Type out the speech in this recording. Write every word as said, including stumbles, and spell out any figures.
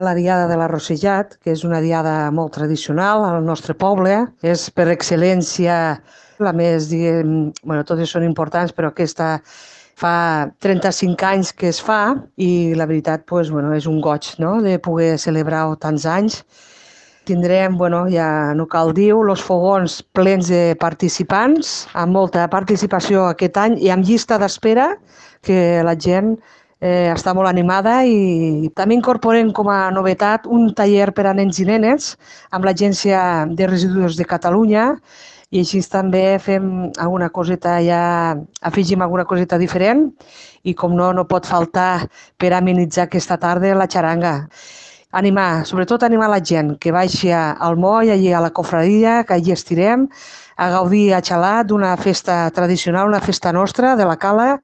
La diada de l'Arrossellat, que és una diada molt tradicional al nostre poble, és per excel·lència la més, diguem, bueno, totes són importants, però aquesta fa trenta-cinc anys que es fa i la veritat pues, bueno, és un goig, no?, de poder celebrar-ho tants anys. Tindrem, bueno, ja no cal dir-ho, els fogons plens de participants, amb molta participació aquest any i amb llista d'espera, que la gent eh, està molt animada, i també incorporem com a novetat un taller per a nens i nenes amb l'Agència de Residus de Catalunya, i així també fem alguna coseta, ja afegim alguna coseta diferent, i com no, no pot faltar per amenitzar aquesta tarda la xaranga. Animar, sobretot animar la gent que baixi al moll, allí a la cofradia, que allí estirem, a gaudir, a xalar d'una festa tradicional, una festa nostra de la Cala.